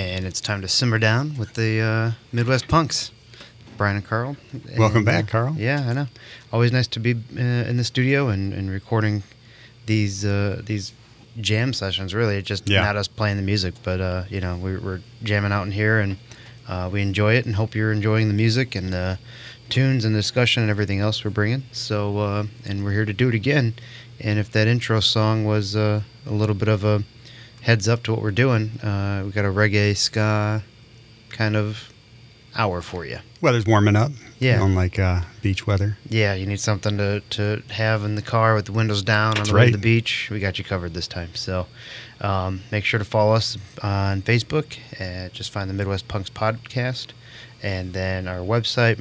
and it's time to simmer down with the Midwest Punks. Brian and Carl. Welcome back, Carl. Yeah, I know. Always nice to be in the studio and recording these jam sessions. Really, it's just not us playing the music, but we're jamming out in here, and we enjoy it, and hope you're enjoying the music and the tunes and discussion and everything else we're bringing. So, and we're here to do it again. And if that intro song was a little bit of a heads up to what we're doing, we got a reggae ska kind of hour for you. Weather's warming up. Yeah. Unlike beach weather. Yeah, you need something to have in the car with the windows down on the way to the beach. We got you covered this time. So make sure to follow us on Facebook. Just find the Midwest Punks podcast. And then our website,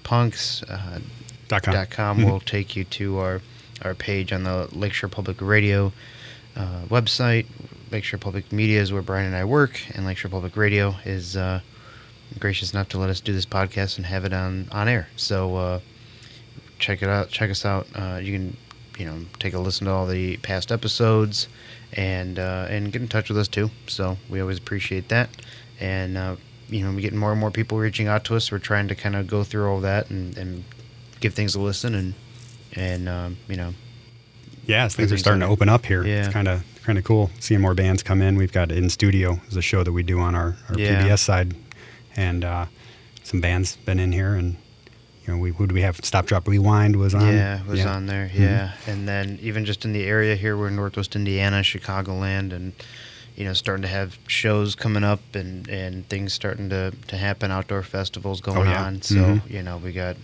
midwestpunks.com, will take you to our page on the Lakeshore Public Radio website. Lakeshore Public Media is where Brian and I work, and Lakeshore Public Radio is gracious enough to let us do this podcast and have it on air. So check it out. Check us out. You can take a listen to all the past episodes and get in touch with us too. So we always appreciate that. And we're getting more and more people reaching out to us. We're trying to kind of go through all that and give things a listen and yeah, things are starting to open up here. Yeah. It's kind of cool seeing more bands come in. We've got In Studio is a show that we do on our PBS side, and some bands been in here, and who do we have? Stop Drop Rewind was on. Yeah, it was on there. Yeah, and then even just in the area here, we're in Northwest Indiana, Chicagoland, and starting to have shows coming up and things starting to happen, outdoor festivals going on. So we got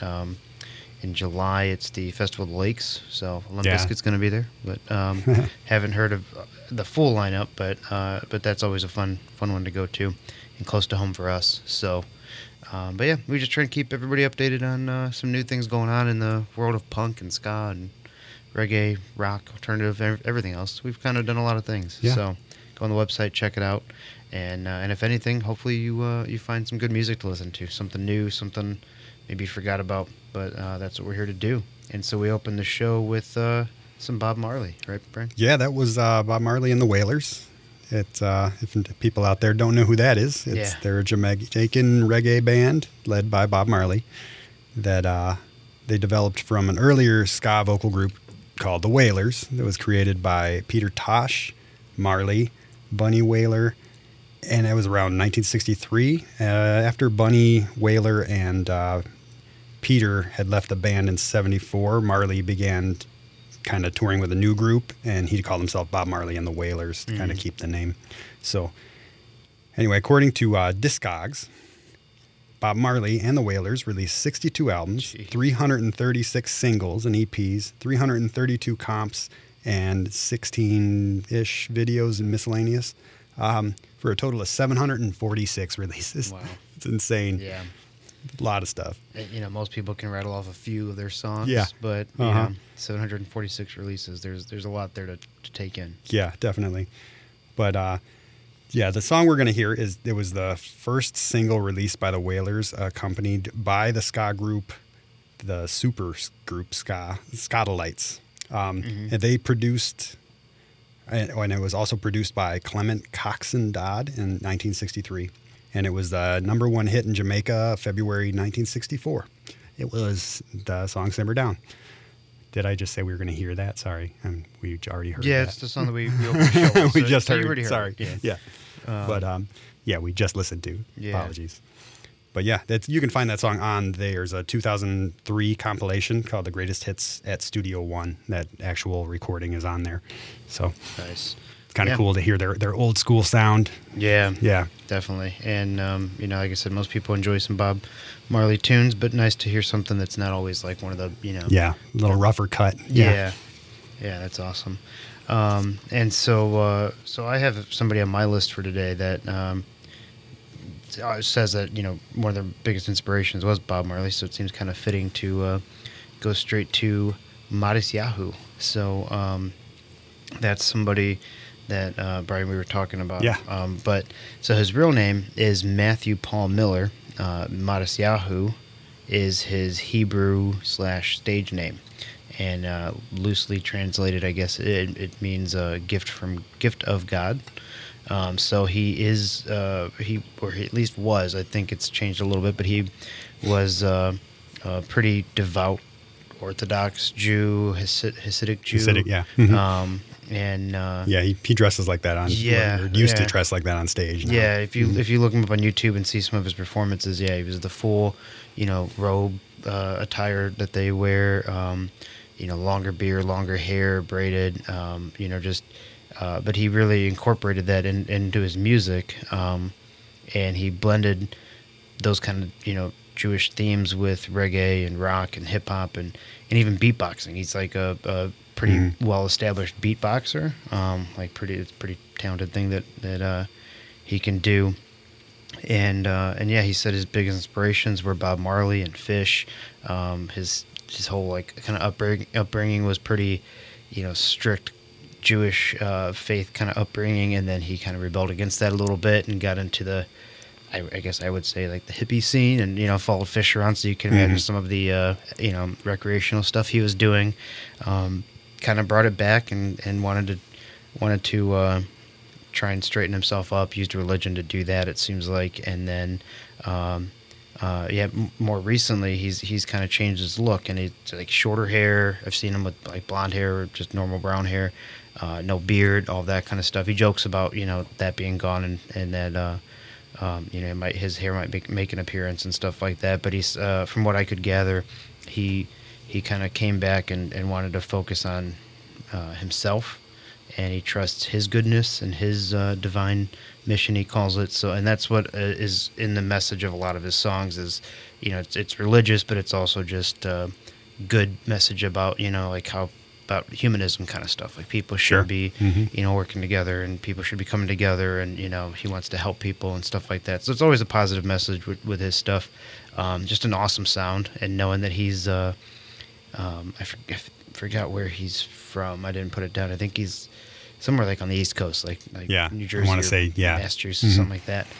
in July it's the Festival of the Lakes, so Limp Bizkit's going to be there, but haven't heard of the full lineup, but that's always a fun one to go to and close to home for us. So but yeah, we just try to keep everybody updated on some new things going on in the world of punk and ska and reggae, rock, alternative, everything else. We've kind of done a lot of things. So go on the website, check it out, and if anything, hopefully you find some good music to listen to, something new, something maybe you forgot about, but that's what we're here to do. And so we opened the show with some Bob Marley, right, Brian? Yeah, that was Bob Marley and the Wailers. It's if people out there don't know who that is, they're a Jamaican reggae band led by Bob Marley that they developed from an earlier ska vocal group called the Wailers that was created by Peter Tosh, Marley, Bunny Wailer, and it was around 1963. After Bunny Wailer and Peter had left the band in 1974, Marley began kind of touring with a new group, and he called himself Bob Marley and the Wailers to kind of keep the name. So anyway, according to Discogs, Bob Marley and the Wailers released 62 albums, 336 singles and EPs, 332 comps, and 16-ish videos and miscellaneous, for a total of 746 releases. Wow. It's insane. Yeah. A lot of stuff. Most people can rattle off a few of their songs, but 746 releases. There's a lot there to take in. Yeah, definitely. But the song we're going to hear it was the first single released by the Wailers, accompanied by the ska group, the super group Skatalites. And they produced, and it was also produced by Clement Coxon Dodd in 1963. And it was the number one hit in Jamaica, February 1964. It was the song Simmer Down. Did I just say we were going to hear that? Sorry. We already heard that. Yeah, it's the song that we opened the show. We just heard it. Sorry. Yeah. But, we just listened to. Yeah. Apologies. But, you can find that song on there's a 2003 compilation called The Greatest Hits at Studio One. That actual recording is on there. So nice. It's kind of cool to hear their old school sound. Yeah, definitely. And like I said, most people enjoy some Bob Marley tunes, but nice to hear something that's not always like one of the a little rougher cut. Yeah, that's awesome. And so I have somebody on my list for today that says that one of their biggest inspirations was Bob Marley, so it seems kind of fitting to go straight to Matisyahu. So that's somebody that Brian we were talking about. Yeah. But so his real name is Matthew Paul Miller. Matisyahu is his Hebrew/stage name, and loosely translated, I guess it means gift of God. So he is he at least was. I think it's changed a little bit, but he was a pretty devout Orthodox Jew, Hasidic Jew. Hasidic, yeah. And he dresses like that on. Yeah, or used to dress like that on stage. Now. Yeah, if you look him up on YouTube and see some of his performances, he was the full, robe attire that they wear. Longer beard, longer hair, braided. But he really incorporated that into his music, and he blended those kind of Jewish themes with reggae and rock and hip hop and even beatboxing. He's like a pretty well established beatboxer. It's a pretty talented thing that he can do. And he said his biggest inspirations were Bob Marley and Fish. His whole like kind of upbringing was pretty, strict Jewish faith kind of upbringing, and then he kind of rebelled against that a little bit and got into the, I guess I would say like the hippie scene, and followed Fish around, so you can imagine some of the recreational stuff he was doing. Kind of brought it back and wanted to try and straighten himself up. Used religion to do that, it seems like, and then more recently he's kind of changed his look, and he's like shorter hair. I've seen him with like blonde hair or just normal brown hair, no beard, all that kind of stuff. He jokes about that being gone and that his hair might make an appearance and stuff like that. But he's from what I could gather, he kind of came back and wanted to focus on himself, and he trusts his goodness and his divine mission, he calls it. So, and that's what is in the message of a lot of his songs is, it's religious, but it's also just a good message about, about humanism kind of stuff. Like people should be, working together, and people should be coming together, and, he wants to help people and stuff like that. So it's always a positive message with his stuff. Just an awesome sound, and knowing that he's, I forgot where he's from. I didn't put it down. I think he's somewhere like on the East Coast, like New Jersey. I want to say Massachusetts, something like that.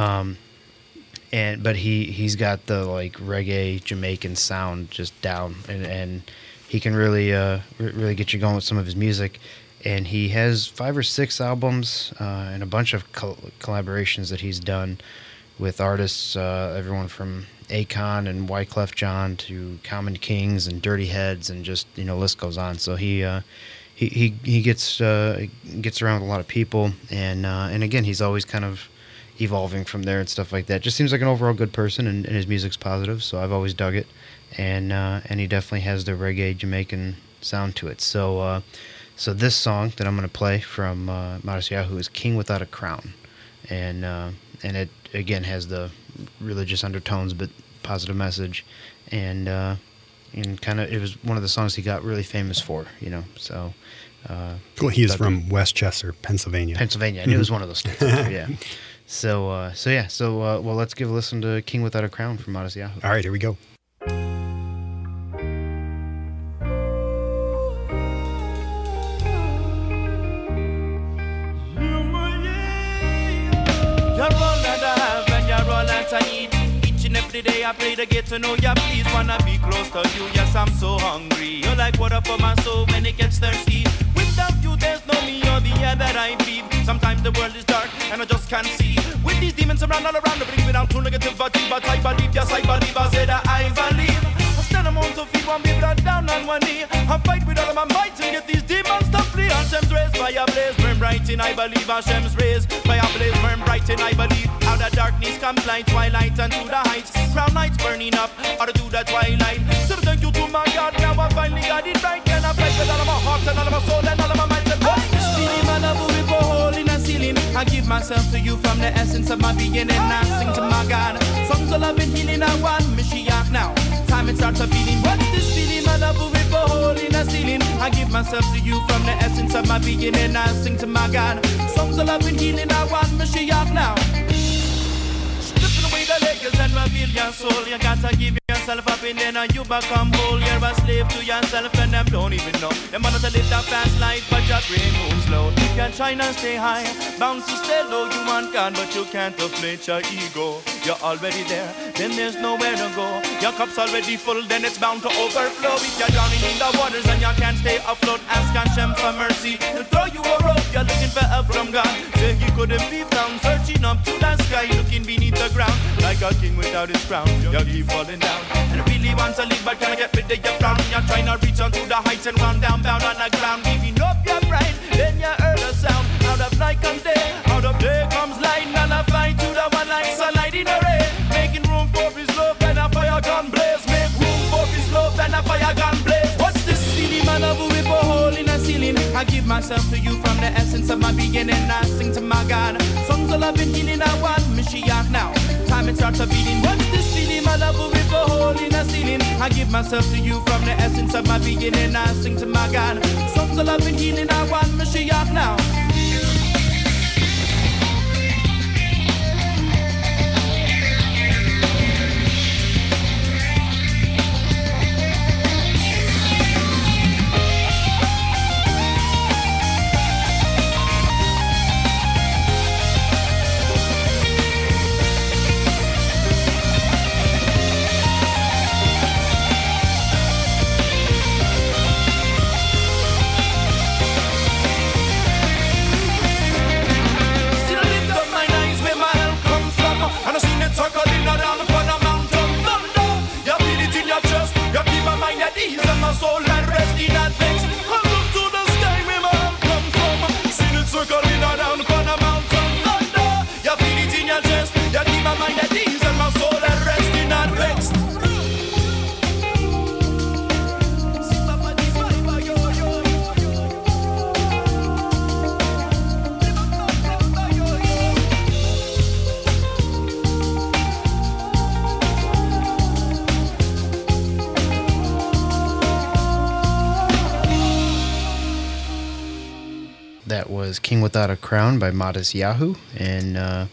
But he's got the like reggae Jamaican sound just down, and he can really get you going with some of his music. And he has 5 or 6 albums and a bunch of collaborations that he's done with artists, everyone from Akon and Wyclef Jean to Common Kings and Dirty Heads, and just list goes on. So he gets around with a lot of people, and again, he's always kind of evolving from there and stuff like that. Just seems like an overall good person, and his music's positive, so I've always dug it, and he definitely has the reggae Jamaican sound to it. So this song that I'm going to play from Modest Yahoo is "King Without a Crown," and it again has the religious undertones but positive message, and kind of it was one of the songs he got really famous for, so cool. He's from Westchester, Pennsylvania. I knew it was one of those states. Yeah. So let's give a listen to "King Without a Crown" from Modest Yahoo. All right, here we go. Every day I pray to get to know ya, please wanna be close to you. Yes, I'm so hungry. You're like water for my soul when it gets thirsty. Without you, there's no me or the air that I breathe. Sometimes the world is dark and I just can't see. With these demons around all around, they bring me down to negativity. But I believe, yes I believe, I said that I believe. I stand among to feet, one be blood down on one knee. I fight with all of my might to get these demons to flee. Hashem's rays, fire blaze, burn bright in I believe. Hashem's rays, fire blaze, burn bright in I believe. Out of darkness comes light, twilight and to the heights. Crown lights burning up, out to the twilight. So thank you to my God, now I finally got it right. And I fight with all of my heart and all of my soul and all of my mind. And feeling my love with a hole in the ceiling. I give myself to you from the essence of my being, and I sing to my God. Songs of love and healing, I want Mashiach now. Time it starts a beating. What's this feeling? My love with a hole in the ceiling. I give myself to you from the essence of my being, and I sing to my God. Songs of love and healing, I want Mashiach now. Stripping away the layers and reveal your soul. You gotta give yourself yourself up in there and you become whole. You're a slave to yourself and them don't even know. Them want to live that fast life but your brain moves slow. You can try and stay high, bound to stay low. You want God but you can't deflate your ego. You're already there, then there's nowhere to go. Your cup's already full, then it's bound to overflow. If you're drowning in the waters and you can't stay afloat, ask Hashem for mercy. He'll throw you a rope. You're looking for help from God. Say he couldn't be found, searching up to the sky, looking beneath the ground like a king without his crown. You keep falling down and really want to leave, but can't get rid of your frown. You're trying to reach onto the heights and run down, bound on the ground, giving up your pride. Then you heard a sound out of night comes day, out of day comes light, and I find to the one like sunlight in a ray, making room for his love and a fire gun blaze. Make room for his love and a fire gun blaze. What's this silly man of a rip a hole in a ceiling? I give myself to you from the essence of my beginning. I sing to my God, songs of love and healing. I want Mashiach now. Time it starts a beating. What's this feeling? My love will rip a hole in a ceiling. I give myself to you from the essence of my beginning. I sing to my God, songs of love and healing. I want Mashiach now. That was King Without a Crown by Modest Yahoo, and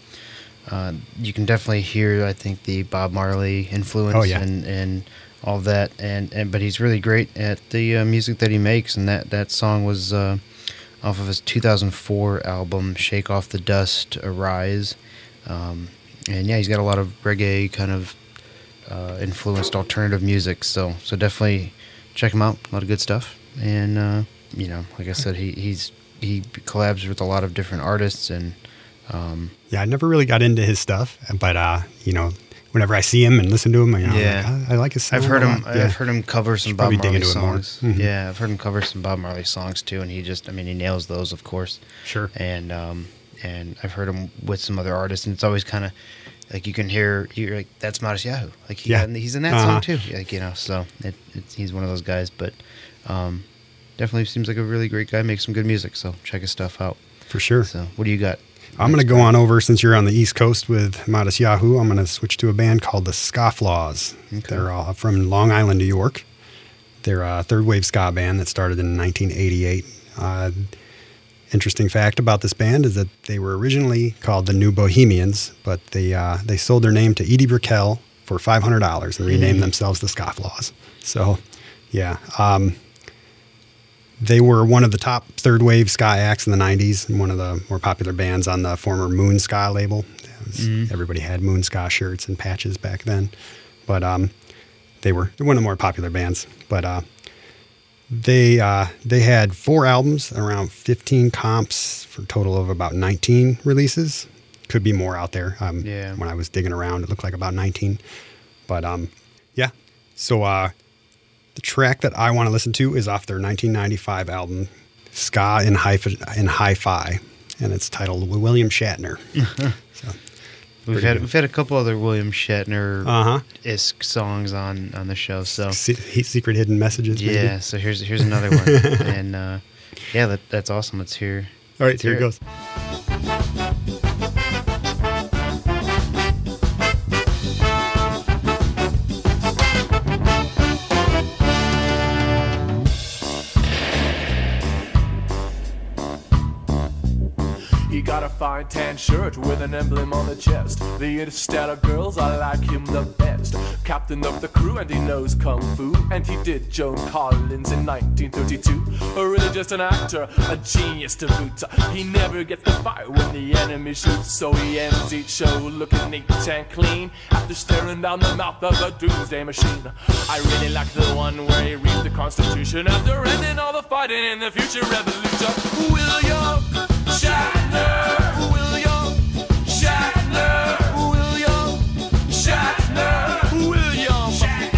you can definitely hear, I think, the Bob Marley influence and all that, and but he's really great at the music that he makes, and that song was off of his 2004 album Shake Off the Dust, Arise, and yeah, he's got a lot of reggae kind of influenced alternative music, so definitely check him out. A lot of good stuff, and you know, like I said, he collabs with a lot of different artists, and yeah, I never really got into his stuff, but you know, whenever I see him and listen to him, you know, yeah, I like his sound. I've heard him cover some Bob Marley songs. Mm-hmm. Yeah, I've heard him cover some Bob Marley songs too, and he nails those, of course. Sure. And I've heard him with some other artists, and it's always kind of like you're like, that's Modest Yahoo, like he's in that song too, like, you know, so he's one of those guys, but definitely seems like a really great guy, makes some good music, so check his stuff out. For sure. So what do you got? I'm going to go on over, since you're on the East Coast with Modest Yahoo, I'm going to switch to a band called the Scofflaws. Okay. They're all from Long Island, New York. They're a third wave ska band that started in 1988. Interesting fact about this band is that they were originally called the New Bohemians, but they sold their name to Edie Brickell for $500 and renamed themselves the Scofflaws. So, yeah. They were one of the top third wave ska acts in the 90s, and one of the more popular bands on the former Moon Ska label. Everybody had Moon Ska shirts and patches back then. But they're one of the more popular bands. But they had 4 albums, around 15 comps, for a total of about 19 releases. Could be more out there. When I was digging around, it looked like about 19. But yeah. So the track that I want to listen to is off their 1995 album, Ska in Hi-Fi, and it's titled William Shatner. So, we've had a couple other William Shatner-esque songs on the show. So secret hidden messages. Yeah. Maybe? So here's another one, and yeah, that's awesome. Let's hear. All right, here it goes. fine tan shirt with an emblem on the chest. The interstellar girls, I like him the best. Captain of the crew and he knows kung fu. And he did Joan Collins in 1932. Really just an actor, a genius to boot. He never gets the fire when the enemy shoots. So he ends each show looking neat and clean after staring down the mouth of a doomsday machine. I really like the one where he reads the Constitution after ending all the fighting in the future revolution. William Shatner, William Shatner, William Shatner, William Shatner.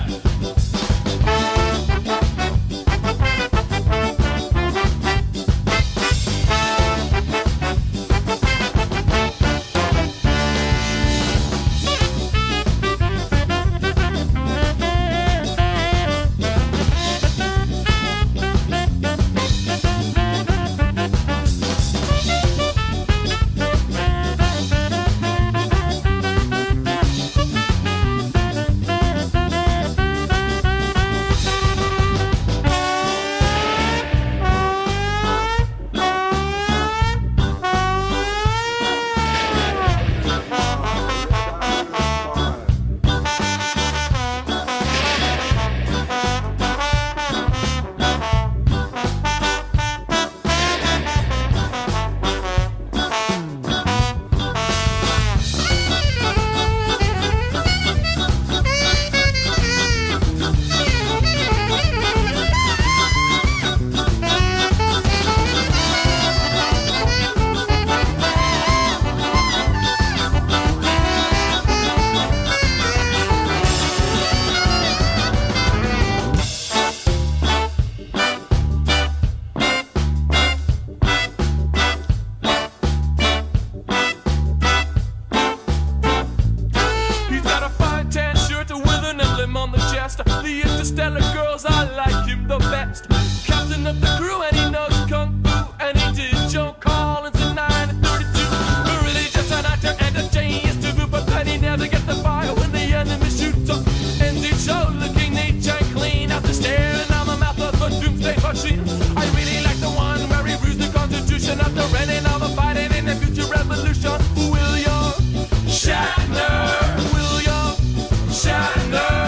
The interstellar girls, I like him the best. Captain of the crew and he knows kung fu. And he did Joan Collins in 1932. Really just an actor and a genius to boot. But then he never gets the fire when the enemy shoots up. Ends each show looking neat and clean after staring down the mouth of the doomsday machine. I really like the one where he reads the Constitution after ending all the fighting in the future revolution. William Shatner, William Shatner.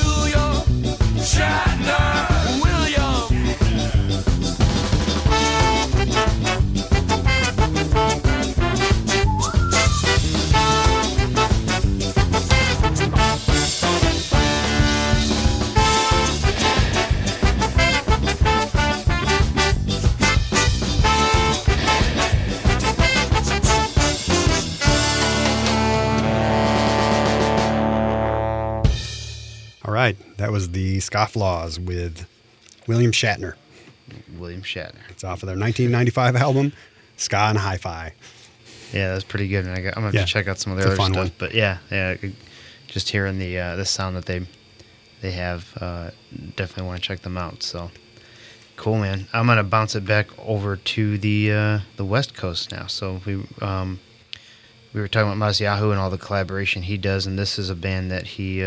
Shatner, William. All right, that was the Scofflaws with William Shatner. William Shatner. It's off of their 1995 album, Ska and Hi-Fi. Yeah, that's pretty good. And I'm gonna have to check out some of their other stuff. One. But yeah, just hearing the sound that they have, definitely want to check them out. So cool, man. I'm gonna bounce it back over to the West Coast now. So we were talking about Maziahu and all the collaboration he does, and this is a band that he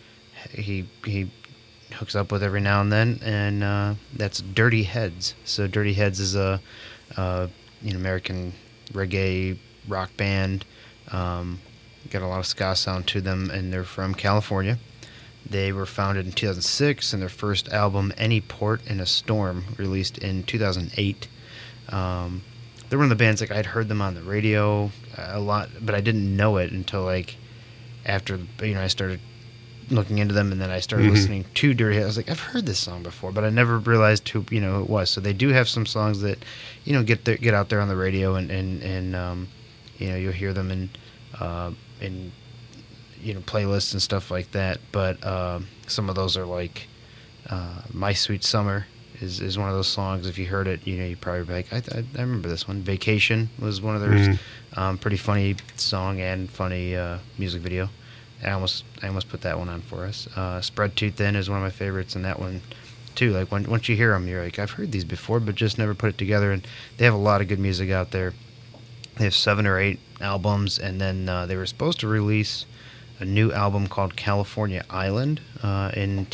hooks up with every now and then, and that's Dirty Heads. So Dirty Heads is a American reggae rock band. Got a lot of ska sound to them, and they're from California. They were founded in 2006, and their first album, Any Port in a Storm, released in 2008. They're one of the bands, I'd heard them on the radio a lot, but I didn't know it until after I started looking into them, and then I started listening to Dirty Heads. I was like, I've heard this song before, but I never realized who it was. So they do have some songs that get out there on the radio, and you'll hear them in playlists and stuff like that. But some of those are like My Sweet Summer is one of those songs. If you heard it, you probably be like, I remember this one. Vacation was one of theirs. Pretty funny song and funny music video. I almost put that one on for us. Spread Too Thin is one of my favorites, and that one too. Once you hear them, you're like, I've heard these before, but just never put it together. And they have a lot of good music out there. They have 7 or 8 albums, and then they were supposed to release a new album called California Island in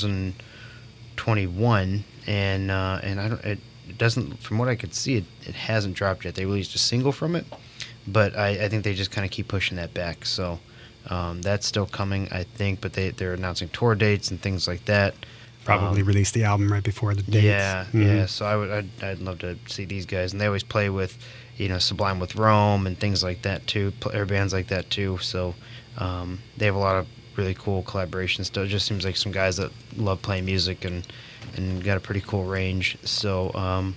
2021, and I don't. It doesn't. From what I could see, it hasn't dropped yet. They released a single from it. but I think they just kind of keep pushing that back. So that's still coming, I think, but they're announcing tour dates and things like that. Probably release the album right before the dates. Yeah, yeah. So I'd love to see these guys, and they always play with, Sublime with Rome and things like that too, or bands like that too. So they have a lot of really cool collaborations. Still, it just seems like some guys that love playing music and got a pretty cool range. So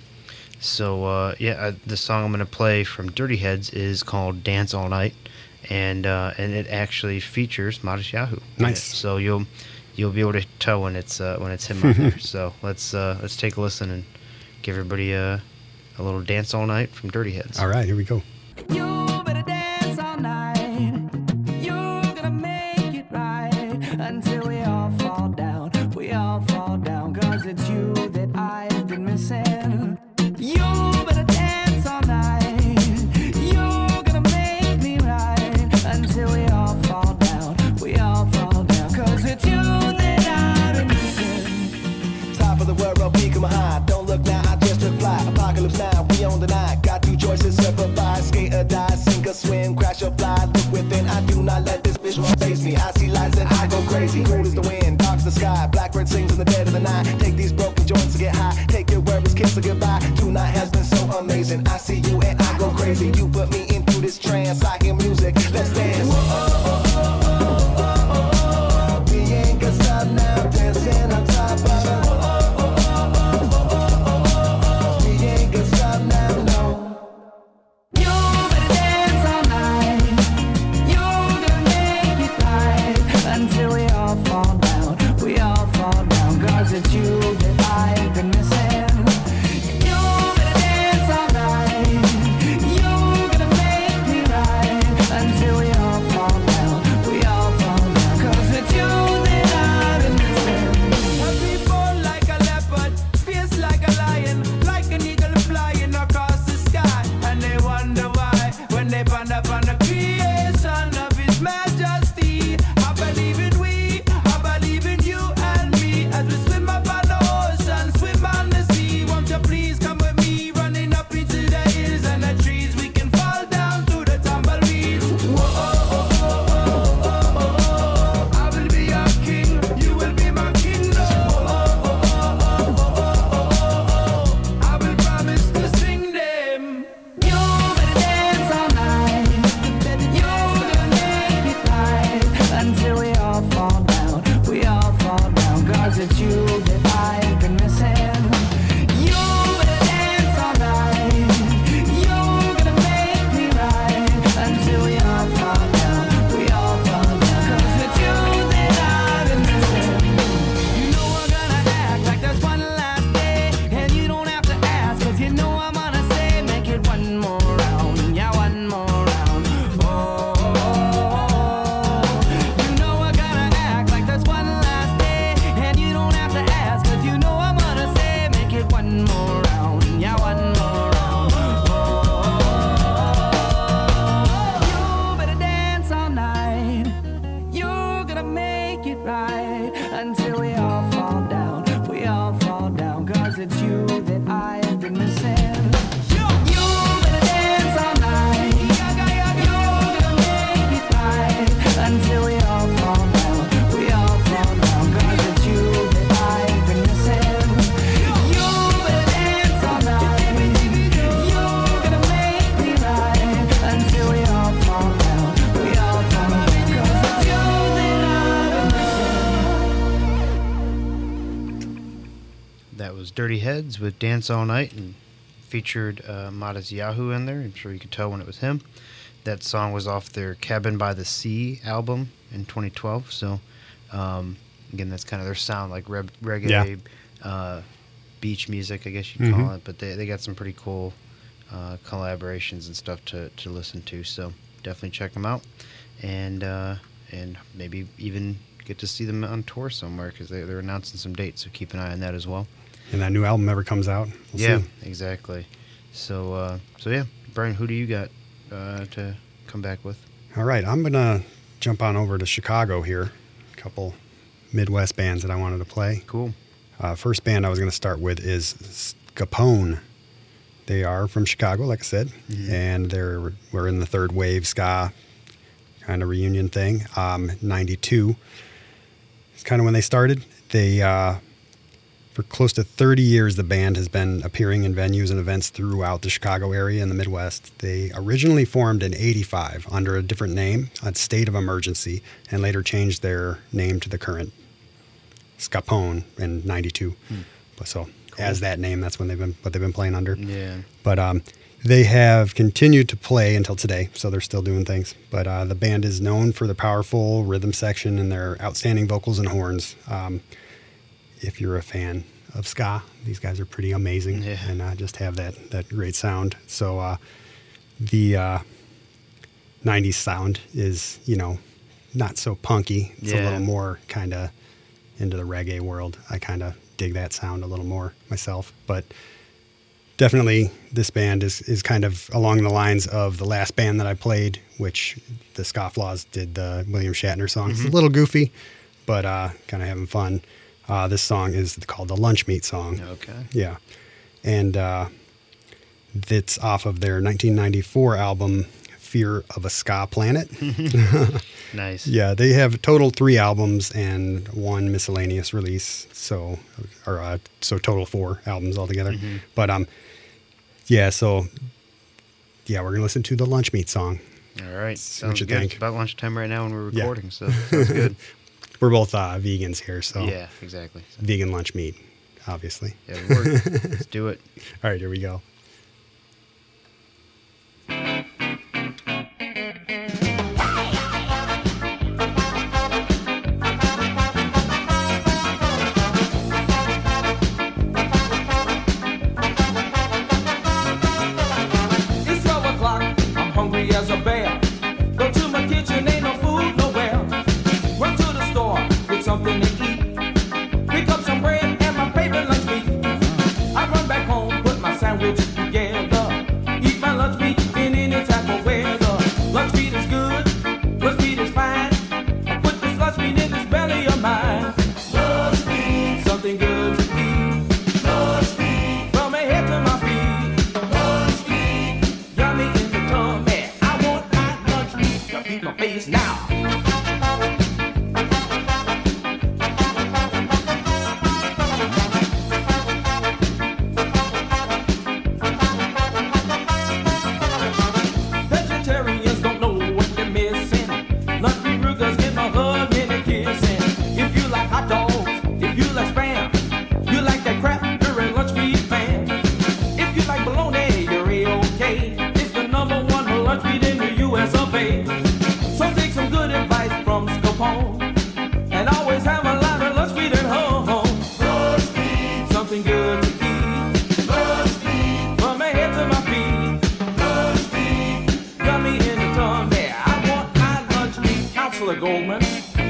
the song I'm gonna play from Dirty Heads is called "Dance All Night," and it actually features Modest Yahoo. Nice. So you'll be able to tell when it's him out there. So let's take a listen and give everybody a little "Dance All Night" from Dirty Heads. All right, here we go. You better dance all night. You're gonna make it right until we all fall down. We all fall down, 'cause it's you that I've been missing. You better dance all night. You're gonna make me right until we all fall down. We all fall down, 'cause it's you that I've been missing. Top of the world, peak of my high. Don't look now, I just took flight. Apocalypse now, we on the night. Got two choices, surf or fly, skate or die, sink or swim, crash or fly. Look within, I do not let this bitch face me. I see lights and I go crazy. Cold as the wind, dark as the sky. Blackbird sings in the dead of the night. Take these broken joints to get high. Take your words, kiss or goodbye. Tonight has been so amazing. I see you and I go crazy. You put me into this trance. I hear music. Let's dance. We ain't gonna stop now, dancing on top of the. Until we all fall down, we all fall down, 'cause it's you that I've been missing. You better dance all night. You're gonna make me right until we all fall down, we all fall down, 'cause it's you that I've been missing. Happy born like a leopard, fierce like a lion, like an eagle flying across the sky. And they wonder why when they ponder upon the creation of His Majesty. I believe in we, I believe in you and me, as we swim up on the ocean, swim on the sea. Won't you please come with me, running up into the hills and the trees? We can fall down to the tumbleweeds. I will be your king, you will be my kingdom. I will promise to sing them. You better dance all night. You're gonna make it right until we all fall down. We all fall down, 'cause it's you that I've been missing. You better dance all night. You're gonna make me right until we all fall down. We all fall down, 'cause it's you that I've been missing. You know we're gonna act like there's one last day, and you don't have to ask, 'cause you know I'm gonna say, make it one more round, yeah, one more round. You know we're gonna act like there's one last day, and you don't have to ask, 'cause you know I'm gonna say, make it one more round, yeah, one more round. You better dance all night. You're gonna make it right until we all fall down. We all fall down, 'cause it's you that I've been missing. You better dance all night. You're gonna make it right until we all fall down. We all fall down, 'cause it's you that I've been missing. You better dance all night. You're gonna make me right until we all fall down. We all fall down, 'cause it's you that I've been missing. That was Dirty Heads with "Dance All Night" and featured Modest Yahoo in there. I'm sure you could tell when it was him. That song was off their Cabin by the Sea album in 2012. So, again, that's kind of their sound, like reggae, beach music, I guess you'd call it. But they got some pretty cool collaborations and stuff to listen to. So definitely check them out, and maybe even get to see them on tour somewhere, because they're announcing some dates. So keep an eye on that as well. And that new album ever comes out. We'll see. Exactly. So yeah, Brian, who do you got to come back with? All right, I'm going to jump on over to Chicago here. A couple Midwest bands that I wanted to play. Cool. First band I was going to start with is Scapone. They are from Chicago, like I said, and we're in the third wave ska kind of reunion thing. 92 is kind of when they started. They for close to 30 years, the band has been appearing in venues and events throughout the Chicago area and the Midwest. They originally formed in 85 under a different name, a State of Emergency, and later changed their name to the current Scapone in 92. So as that name, that's when what they've been playing under. Yeah. But they have continued to play until today, so they're still doing things. But the band is known for the powerful rhythm section and their outstanding vocals and horns. If you're a fan of ska, these guys are pretty amazing and just have that great sound. So the 90s sound is, not so punky. It's a little more kind of into the reggae world. I kind of dig that sound a little more myself. But definitely this band is kind of along the lines of the last band that I played, which the Scofflaws did the William Shatner song. It's a little goofy, but kind of having fun. This song is called the Lunch Meat Song. Okay. Yeah. And it's off of their 1994 album, Fear of a Ska Planet. Nice. Yeah, they have total 3 albums and 1 miscellaneous release. So total 4 albums altogether. But we're going to listen to the Lunch Meat Song. All right. Sounds Sounds good. good. It's about lunchtime right now when we're recording, so sounds good. We're both vegans here, so Yeah, exactly. vegan lunch meat, obviously. Yeah, it works. Let's do it. All right, here we go. It's 12 o'clock, I'm hungry as a bear. Go to my kitchen, ain't no food nowhere. Run to the store, get something to eat. Pick up some bread and my favorite lunch meat. I run back home, put my sandwich together. Eat my lunch meat in any type of weather. Lunch meat is good, lunch meat is fine. I put this lunch meat in this belly of mine. Lunch meat, something good to eat. Lunch meat, from my head to my feet. Lunch meat, yummy in the tummy. I want my lunch meat to feed my face now. Vegetarians don't know what they're missing. Lunch meat burgers get my hug and a kissing. If you like hot dogs, if you like spam, you like that crap, you're a lunch meat fan. If you like bologna, you're A-OK. It's the number 1 lunch meat in the U.S. of A. So take some good advice from Scapone and always have a lot of lunch meat at home. Lunch meat, something good to eat. Lunch meat, from my head to my feet. Lunch meat, yummy in the tummy. I want my lunch meat, Counselor Goldman.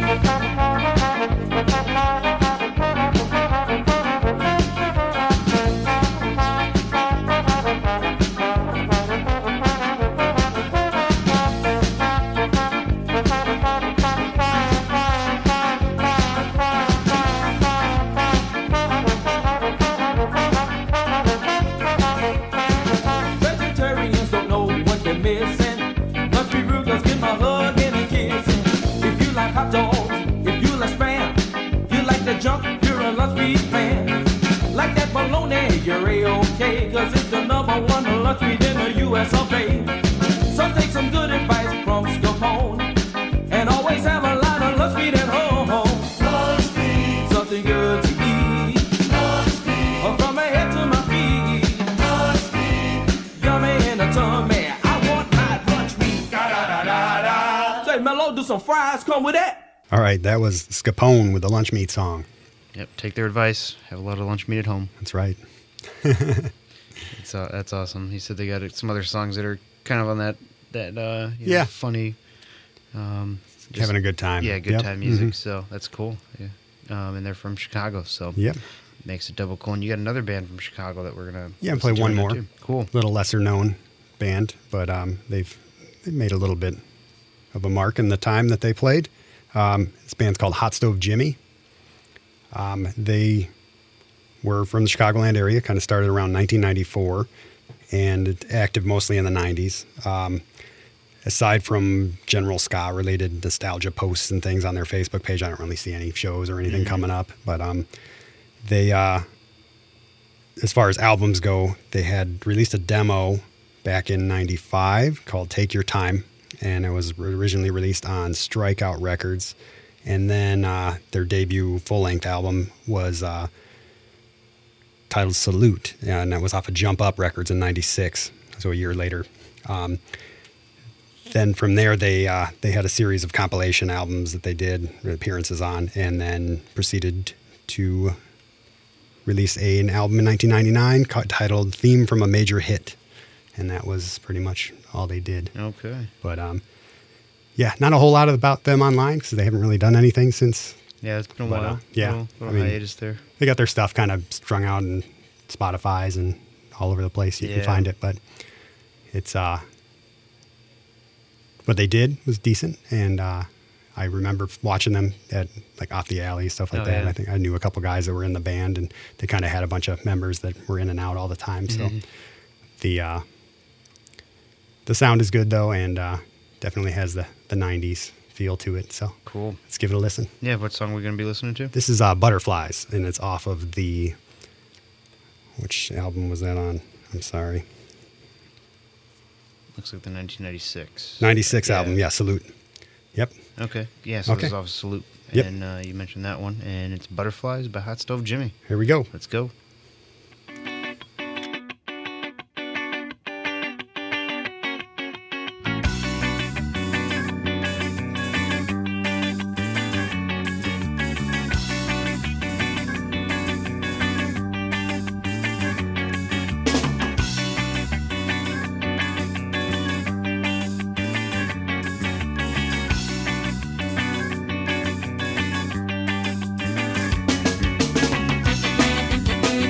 Vegetarians don't know what they're missing. Lunch meat burgers get my hug and a kissing. If you like hot dogs, if you like spam, you like the junk, you're a lunch meat fan. Like that bologna, you're A-OK, cause it's the number 1 lunch meat in the U.S. of A. So take some good advice from Scapone and always have a lot of lunch meat at home. Lunch meat, something good to eat. Lunch meat, from my head to my feet. Lunch meat, yummy in the tummy. I want my lunch meat. Da-da-da-da-da. Say, Mello, do some fries come with that? All right, that was Scapone with the Lunch Meat Song. Yep, take their advice. Have a lot of lunch meat at home. That's right. That's awesome. He said they got some other songs that are kind of on that funny. Just Having a good time. Yeah, good Yep. time music. So that's cool. Yeah, and they're from Chicago, so Yep. makes it double cool. And you got another band from Chicago that we're gonna Play one more. Too. Cool. Little lesser known band, but they've made a little bit of a mark in the time that they played. This band's called Hot Stove Jimmy. They were from the Chicagoland area, kind of started around 1994, and active mostly in the 90s. Aside from general ska-related nostalgia posts and things on their Facebook page, I don't really see any shows or anything coming up. But they, as far as albums go, they had released a demo back in '95 called "Take Your Time," and it was originally released on Strikeout Records. And then their debut full-length album was titled "Salute," and that was off of Jump Up Records in '96, so a year later. Then from there, they had a series of compilation albums that they did appearances on, and then proceeded to release an album in 1999 titled "Theme from a Major Hit," and that was pretty much all they did. Okay. But yeah, not a whole lot about them online because they haven't really done anything since. Yeah, it's been a But, while. yeah, little hiatus there. They got their stuff kind of strung out in Spotify's and all over the place. You can find it, but it's what they did was decent, and I remember watching them at like Off the Alley, stuff like that. Yeah. And I think I knew a couple guys that were in the band, and they kind of had a bunch of members that were in and out all the time. So the sound is good though, and definitely has the 90s feel to it. So Cool. let's give it a listen. Yeah, what song are we going to be listening to? This is Butterflies, and it's off of the, which album was that on? I'm sorry. Looks like the 1996. 96 album, yeah, Salute. Yep. Okay. Yeah, so Okay. this is off of Salute. Yep. And you mentioned that one. And it's Butterflies by Hot Stove Jimmy. Here we go. Let's go. Butterflies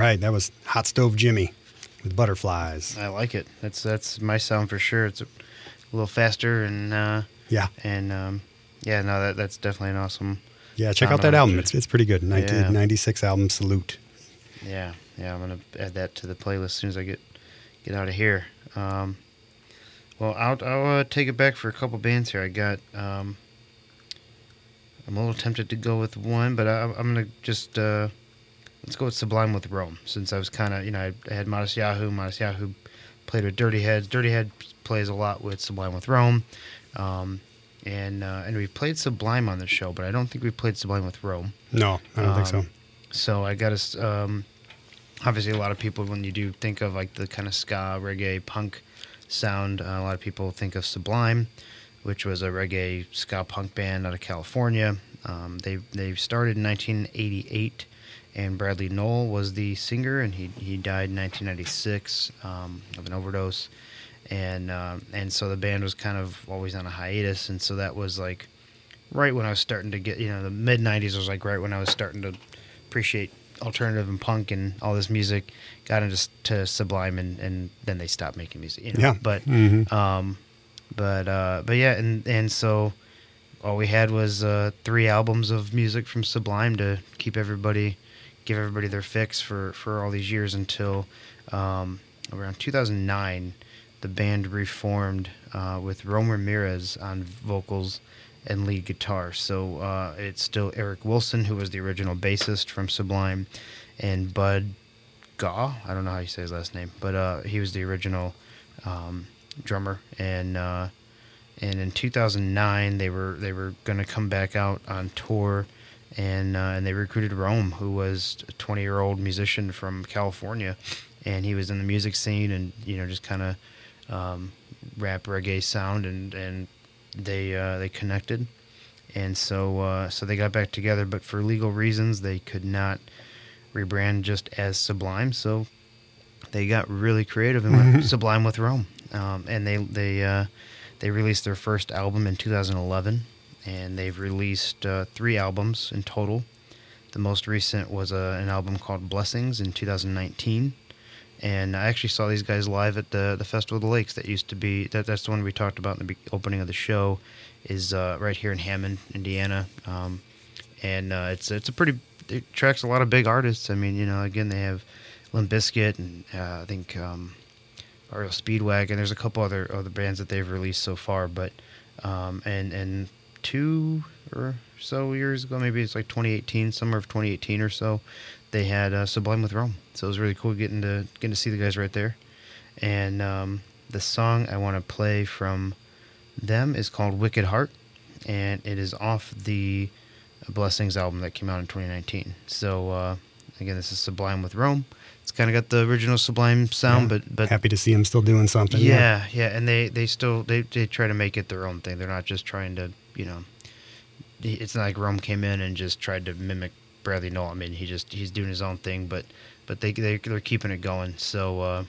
right. That was Hot Stove Jimmy with Butterflies. I like it. That's my sound for sure. It's a little faster and that's definitely an awesome. Yeah, check out that album. It's pretty good. 1996 album, Salute. Yeah, I'm gonna add that to the playlist as soon as I get out of here. Well, I'll take it back for a couple bands here. I got. I'm a little tempted to go with one, but I'm gonna just let's go with Sublime with Rome, since I was kind of I had Modest Yahoo. Modest Yahoo played with Dirty Heads. Dirty Head plays a lot with Sublime with Rome, and we played Sublime on the show, but I don't think we played Sublime with Rome. No, I don't think so. So I got to. Obviously, a lot of people, when you do think of like the kind of ska, reggae, punk sound, a lot of people think of Sublime, which was a reggae ska punk band out of California. They started in 1988, and Bradley Knoll was the singer, and he died in 1996 of an overdose, and so the band was kind of always on a hiatus, and so that was like right when I was starting to get, the mid 90s was like right when I was starting to appreciate alternative and punk and all this music. Got into Sublime, and then they stopped making music. Yeah. But so all we had was 3 albums of music from Sublime to give everybody their fix for all these years until around 2009, the band reformed with Rome Ramirez on vocals and lead guitar. So it's still Eric Wilson, who was the original bassist from Sublime, and Bud Gaw. I don't know how you say his last name, but he was the original drummer. And in 2009, they were going to come back out on tour, and they recruited Rome, who was a 20-year-old musician from California, and he was in the music scene, and just kind of rap reggae sound, and they connected, and so they got back together, but for legal reasons they could not rebrand just as Sublime, so they got really creative and went Sublime with Rome, and they released their first album in 2011, and they've released 3 albums in total. The most recent was an album called Blessings in 2019. And I actually saw these guys live at the Festival of the Lakes. That used to be that's the one we talked about in the opening of the show. Is right here in Hammond, Indiana, and it attracts a lot of big artists. I mean, again, they have Limp Bizkit and I think REO Speedwagon. There's a couple other bands that they've released so far, but and 2 or so years ago, maybe it's like 2018, summer of 2018 or so, they had Sublime with Rome. So it was really cool getting to see the guys right there. And the song I want to play from them is called Wicked Heart, and it is off the Blessings album that came out in 2019. So again, this is Sublime with Rome. It's kind of got the original Sublime sound, but happy to see them still doing something. Yeah, and they still try to make it their own thing. They're not just trying to, it's not like Rome came in and just tried to mimic Bradley Knoll. I mean, he's doing his own thing, but they're keeping it going. So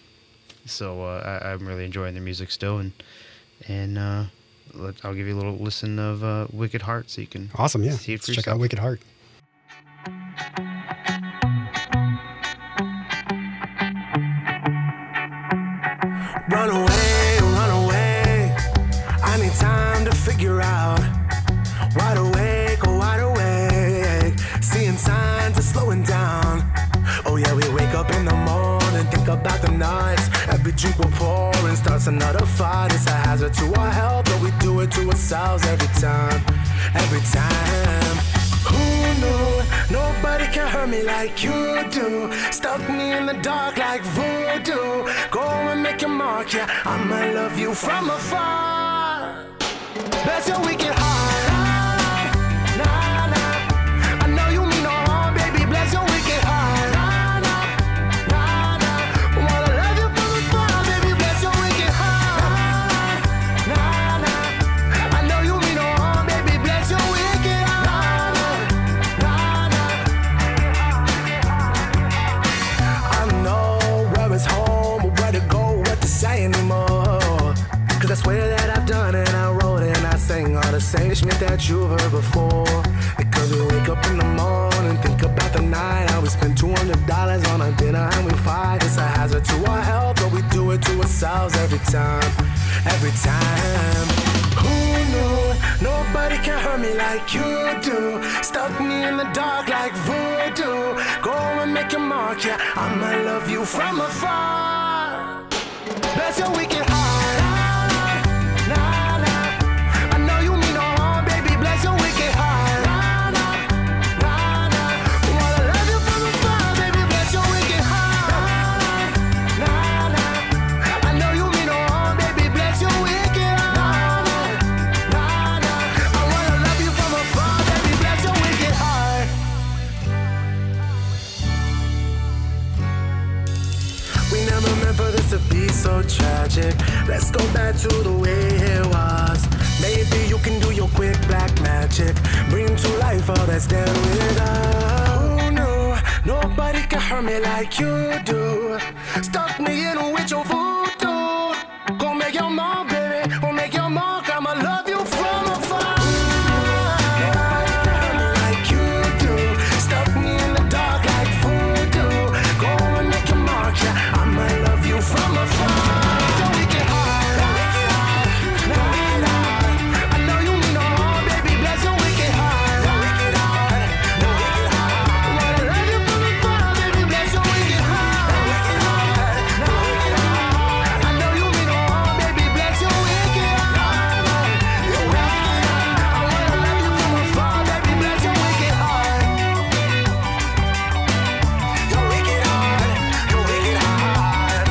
I'm really enjoying their music still, and I'll give you a little listen of Wicked Heart so you can awesome, yeah. See it for Let's yourself. check out Wicked Heart. Run away, I need time to figure out. Wide awake, seeing signs of slowing down. Oh yeah, we wake up in the morning, think about the nights. Every drink we're pouring starts another fight. It's a hazard to our health, but we do it to ourselves every time. Who knew? Nobody can hurt me like you do. Stuck me in the dark like voodoo. Go and make your mark, yeah, I'ma love you from afar. Bless your wicked heart. I know you mean no harm, baby. Bless your wicked heart. Wanna love you from afar, baby. Bless your wicked heart. I know you mean no harm, baby. Bless your wicked heart. I know where is home, or where to go, what to say anymore. 'Cause I swear that I've done it, I wrote it, and I sang all the the same shit that you've heard before. Because we wake up in the morning, think about the night, how we spend $200 on a dinner and we fight. It's a hazard to our health, but we do it to ourselves every time, every time. Who knew nobody can hurt me like you do? Stuck me in the dark like voodoo. Go and make your mark, yeah, I'ma love you from afar. Bless your wicked heart. I know you mean no harm, baby. Bless your wicked heart. Wanna love you from afar, baby. Bless your wicked heart. I know you mean no harm, baby. Bless your wicked heart. I wanna love you from afar, baby. Bless your wicked heart. We never meant for this to be so tragic. Let's go back to the way it was. Maybe you can do your quick black magic, bring to life all that's dead with us. Who knew nobody can hurt me like you do? Stuck me in with your voodoo. Go make your mark, baby. Go make your mark. I'ma love you from afar. Nobody can hurt me like you do. Stuck me in the dark like voodoo. Go and make your mark, yeah. I'ma love you from afar. So we can I know you mean no harm, baby. Bless your wicked heart. Wanna love you from afar, baby. Bless your wicked heart. I know you mean no harm, baby. Bless your wicked heart. I wanna love you from afar, baby. Bless your wicked heart. Your wicked heart. Your wicked heart.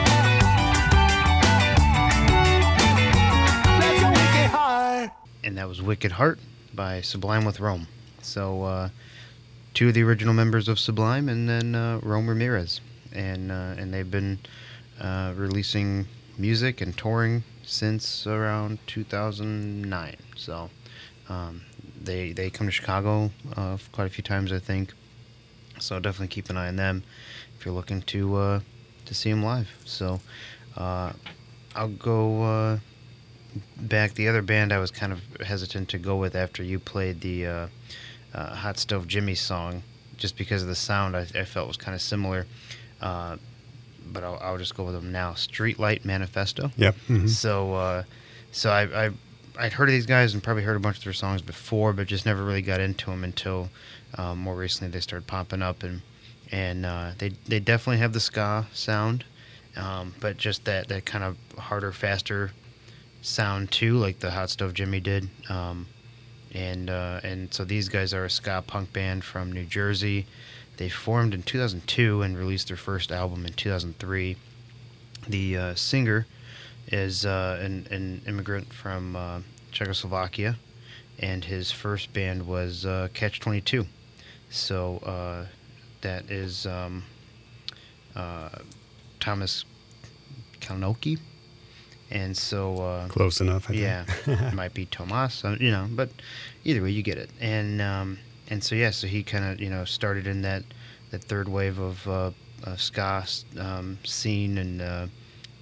Bless your wicked heart. And that was Wicked Heart by Sublime with Rome. So two of the original members of Sublime, and then Rome Ramirez. And they've been releasing music and touring since around 2009. So they come to Chicago quite a few times, I think. So definitely keep an eye on them if you're looking to see them live. So I'll go back. The other band I was kind of hesitant to go with after you played the Hot Stove Jimmy song, just because of the sound I felt was kind of similar. But I'll just go with them now. Streetlight Manifesto. Yep. Mm-hmm. So I'd heard of these guys and probably heard a bunch of their songs before, but just never really got into them until more recently they started popping up, and they definitely have the ska sound, but just that kind of harder, faster sound too, like the Hot Stove Jimmy did. And so these guys are a ska punk band from New Jersey. They formed in 2002 and released their first album in 2003. The singer is an immigrant from Czechoslovakia, and his first band was Catch-22. So that is Thomas Kalnoky. And so close enough, I think. Yeah, it might be Tomas, but either way, you get it. And so he kind of started in that third wave of ska scene in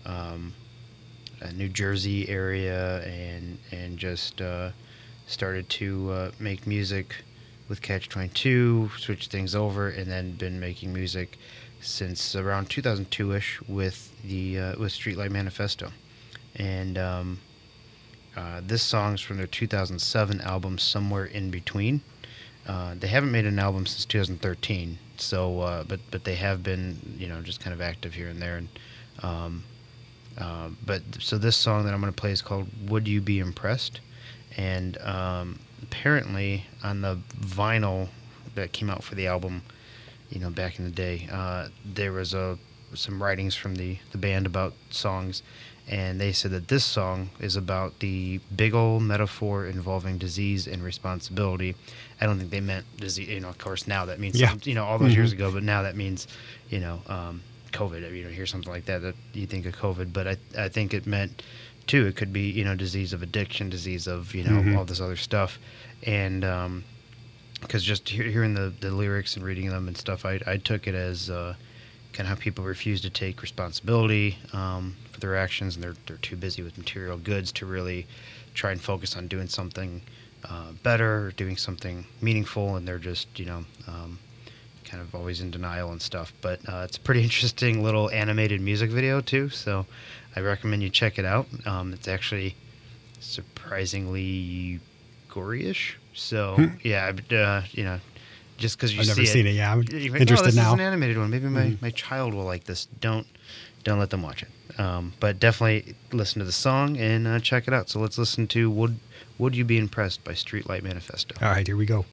New Jersey area, and just started to make music with Catch-22, switched things over, and then been making music since around 2002ish with Streetlight Manifesto. And this song's from their 2007 album, Somewhere in Between. They haven't made an album since 2013, so but they have been just kind of active here and there. And so this song that I'm going to play is called "Would You Be Impressed?" And apparently on the vinyl that came out for the album, back in the day, there was some writings from the band about songs. And they said that this song is about the big old metaphor involving disease and responsibility. I don't think they meant disease. Of course, now that means, all those years ago, but now that means, COVID. Hear something like that you think of COVID. But I think it meant, too, it could be, disease of addiction, disease of, all this other stuff. And because just hearing the lyrics and reading them and stuff, I took it as kind of how people refuse to take responsibility for their actions, and they're too busy with material goods to really try and focus on doing something better, or doing something meaningful, and they're just, kind of always in denial and stuff. But it's a pretty interesting little animated music video too, so I recommend you check it out. It's actually surprisingly gory-ish. So yeah, just because you I've see never seen it. Yeah, I'm you're interested this now. is an animated one. Maybe my child will like this. Don't let them watch it. But definitely listen to the song and check it out. So let's listen to Would You Be Impressed by Streetlight Manifesto. All right, here we go.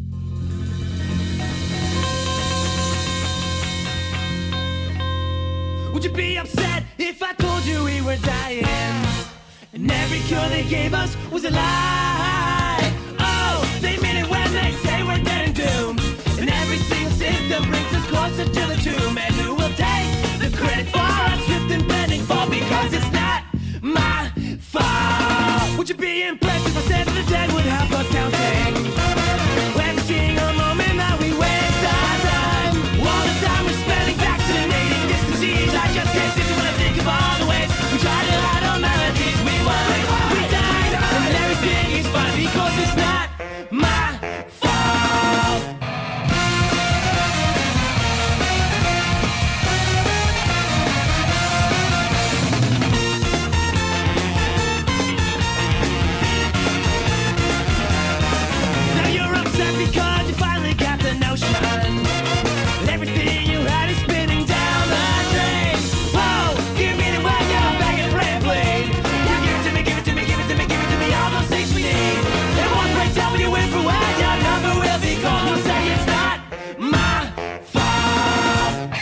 Would you be upset if I told you we were dying? And every cure they gave us was a lie. Oh, they mean it when they say we're dead and doomed. And every single symptom brings us closer to the tomb. And who will take the credit for our swift and bending fall? Because it's not my fault. Would you be impressed if I said that the dead would help us counting? Every single moment that we waste our time, all the time we're spending vaccinating this disease. I just can't sit when I think of all the ways we try to hide our melodies. We won, we died, and everything is fine because it's not my fault. Now you're upset because you finally got the notion. Everything you had is spinning down the drain. Whoa, give me the one, you're back and pray, please. You give it to me, give it to me, give it to me, give it to me, all those things we need. It won't break down when you win for when your number will be called. We'll say it's not my fault.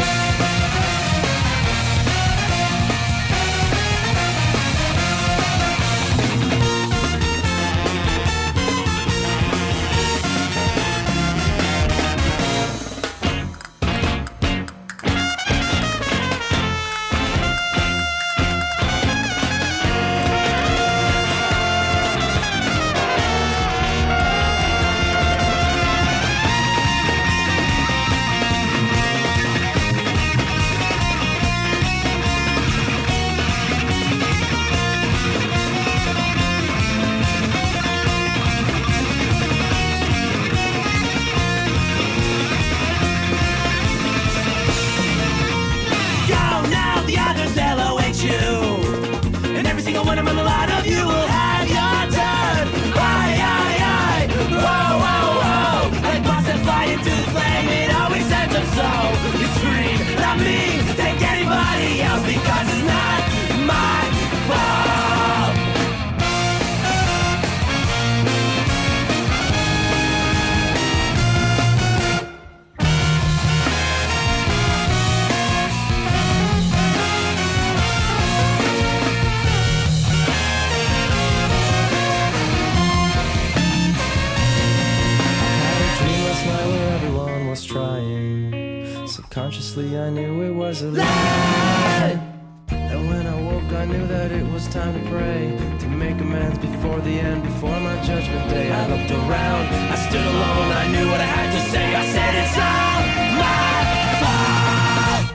Go now, the others LOH you. And every single one of them, a lot of you will have your turn. Aye, aye, aye. Whoa, whoa, whoa. Like boss that fly into the flame, it always ends up so. You scream, not me, take anybody else because it's not my fault. Had a dream last night where everyone was trying. Subconsciously I knew it was a lie. And when I woke I knew that it was time to pray, to make amends before the end, before my judgment day. I looked around, I stood alone, I knew what I had to say. I said it's all my fault.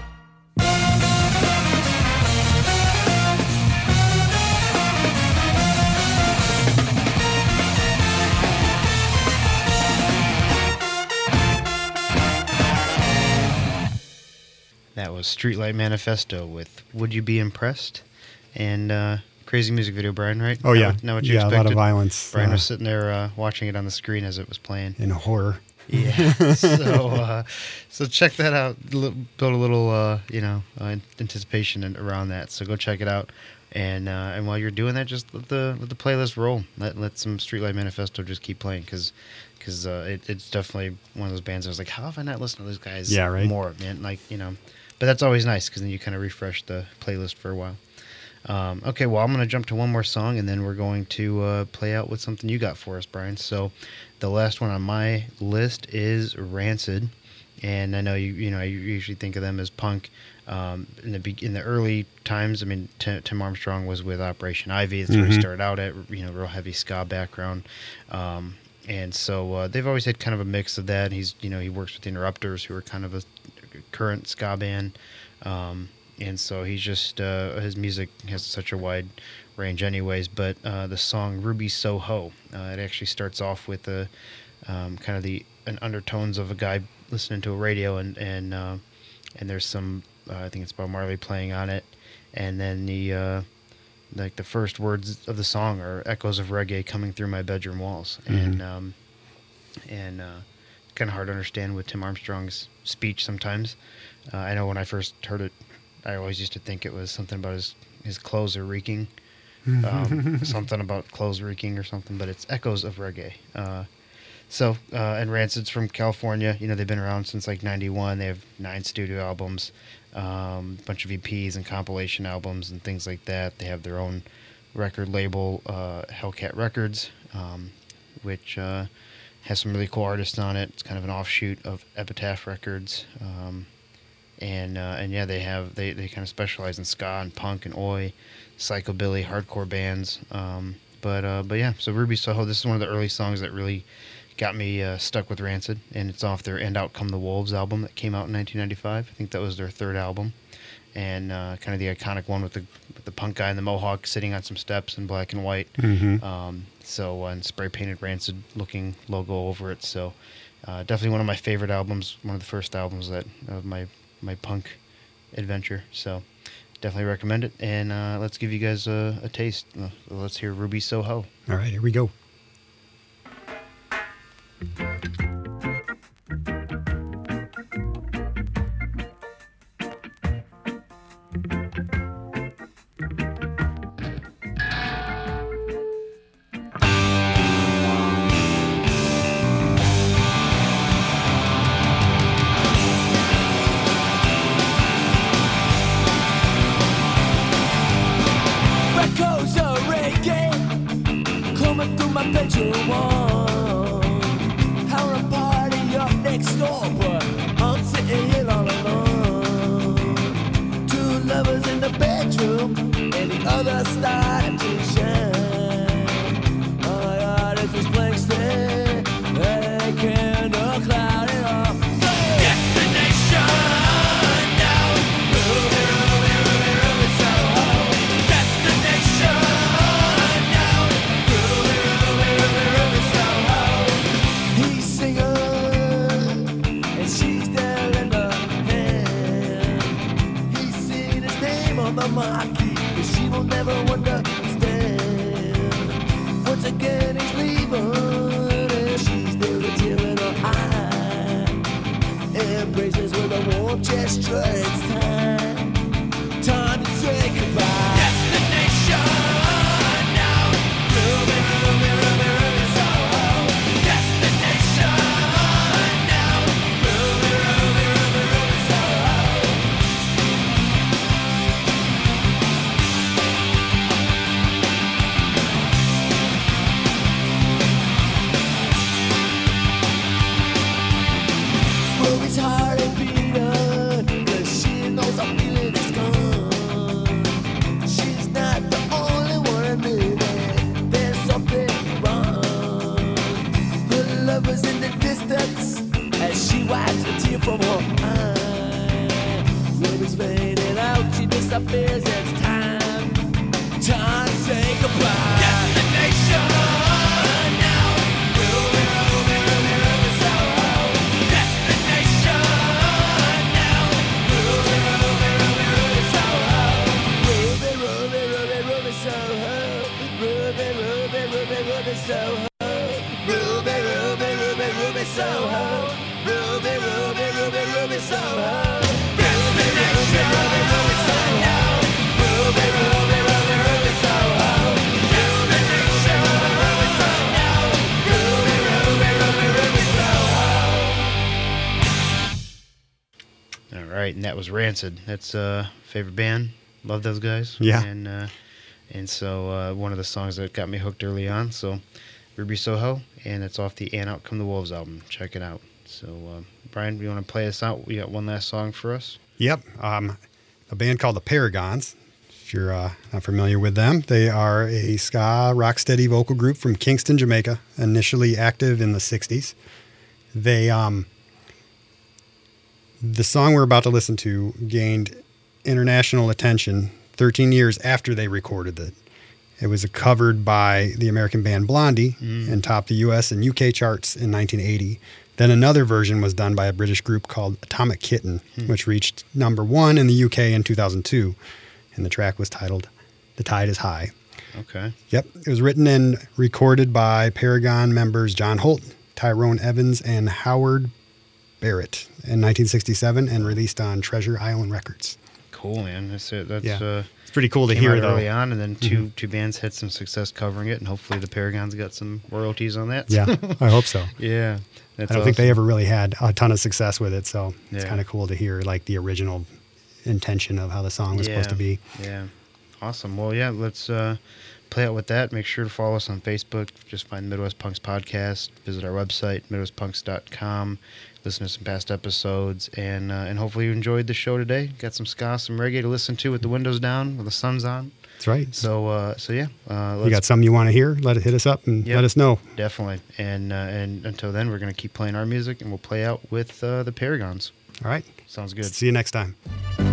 That was Streetlight Manifesto with Would You Be Impressed? And crazy music video, Brian, right? Oh, yeah. Not what you Yeah, expected. a lot of violence. Brian was sitting there watching it on the screen as it was playing. In horror. Yeah. So check that out. Build a little, anticipation around that. So go check it out. And while you're doing that, just let the playlist roll. Let some Streetlight Manifesto just keep playing because it's definitely one of those bands I was like, how have I not listened to those guys more, man? But that's always nice because then you kind of refresh the playlist for a while. Okay, well, I'm going to jump to one more song, and then we're going to play out with something you got for us, Brian. So the last one on my list is Rancid, and I know you usually think of them as punk. In the early times, I mean, Tim Armstrong was with Operation Ivy. That's where he started out at, real heavy ska background. And so they've always had kind of a mix of that. He works with the Interrupters, who are kind of current ska band. And so he's just his music has such a wide range, anyways. But the song "Ruby Soho," it actually starts off with a kind of an undertones of a guy listening to a radio, and there's some I think it's Bob Marley playing on it, and then the first words of the song are echoes of reggae coming through my bedroom walls, and kind of hard to understand with Tim Armstrong's speech sometimes. I know when I first heard it, I always used to think it was something about his clothes are reeking, something about clothes reeking or something, but it's echoes of reggae. And Rancid's from California. They've been around since like 91. They have 9 studio albums, a bunch of EPs and compilation albums and things like that. They have their own record label, Hellcat Records, which has some really cool artists on it. It's kind of an offshoot of Epitaph Records. They kind of specialize in ska and punk and oi, psychobilly, hardcore bands. So Ruby Soho, this is one of the early songs that really got me stuck with Rancid, and it's off their And Out Come the Wolves album that came out in 1995. I think that was their 3rd album, and kind of the iconic one with the punk guy in the mohawk sitting on some steps in black and white. And spray painted Rancid looking logo over it. So definitely one of my favorite albums, one of the first albums of my punk adventure. So definitely recommend it, and let's give you guys a taste. Let's hear Ruby Soho. All right, here we go. Echoes of reggae coming through my bedroom wall. Having a party up next door, but I'm sitting here all alone. 2 lovers in the bedroom, and the other starting to shine. Oh my God, it's this blank stare, a candle clouded up. Destination now, Ruby, Ruby, Ruby, Ruby Soho. Destination now, Ruby, Ruby, Ruby, Ruby Soho. He's singing, and she's there in the hand. He's seen his name on the marquee, but she will never understand. Once again he's leaving, and she's there with a tear in her eye. Embraces with a warm gesture, it's time to say goodbye. Destination now, Ruby, Ruby, Ruby, Ruby Soho. Destination now, Ruby, Ruby, Ruby, Ruby Soho. Ruby's heart is beating, 'cause she knows I'm feeling is gone. She's not the only one admitting there's something wrong. The lover's in the distance as she wipes a tear from her eye. Ruby's fading out, she disappears, it's time to say goodbye. Destination now, Ruby, Ruby, Ruby, Ruby Soho. Destination now, Ruby, Ruby, Ruby, Ruby Soho. Ruby, Ruby, Ruby, Ruby Soho. Ruby, Ruby, Ruby, Ruby Soho. Ruby, Ruby, Ruby, Ruby Soho. Ruby, Ruby, Ruby, Ruby Soho. Destination Ruby, Ruby Soho. Ruby, Ruby, Ruby, Ruby Soho. Destination Ruby Soho. Ruby, Ruby, Ruby, Ruby Soho. All right, and that was Rancid. That's favorite band. Love those guys. Yeah. And so one of the songs that got me hooked early on. So Ruby Soho, and it's off the And Out Come the Wolves album. Check it out. So Brian, you want to play us out? We got one last song for us. Yep. A band called the Paragons. If you're not familiar with them, they are a ska rocksteady vocal group from Kingston, Jamaica, initially active in the 60s. They The song we're about to listen to gained international attention 13 years after they recorded it. It was covered by the American band Blondie and topped the US and UK charts in 1980. Then another version was done by a British group called Atomic Kitten, which reached #1 in the UK in 2002. And the track was titled The Tide is High. Okay. Yep. It was written and recorded by Paragon members John Holt, Tyrone Evans, and Howard Barrett in 1967 and released on Treasure Island Records. Cool, man. That's it. That's it's pretty cool to came hear out though. early on, and then two bands had some success covering it, and hopefully the Paragons got some royalties on that. Yeah, I hope so. Yeah. That's I don't think they ever really had a ton of success with it, so it's Yeah. kind of cool to hear like the original intention of how the song was supposed to be. Yeah. Awesome. Well, yeah, let's play out with that. Make sure to follow us on Facebook. Just find Midwest Punks Podcast. Visit our website, MidwestPunks.com. Listen to some past episodes, and hopefully you enjoyed the show today. Got some ska, some reggae to listen to with the windows down, with the sun's on. That's right. So yeah. You got something you want to hear? Hit us up and let us know. Definitely. And until then, we're going to keep playing our music, and we'll play out with the Paragons. All right. Sounds good. See you next time.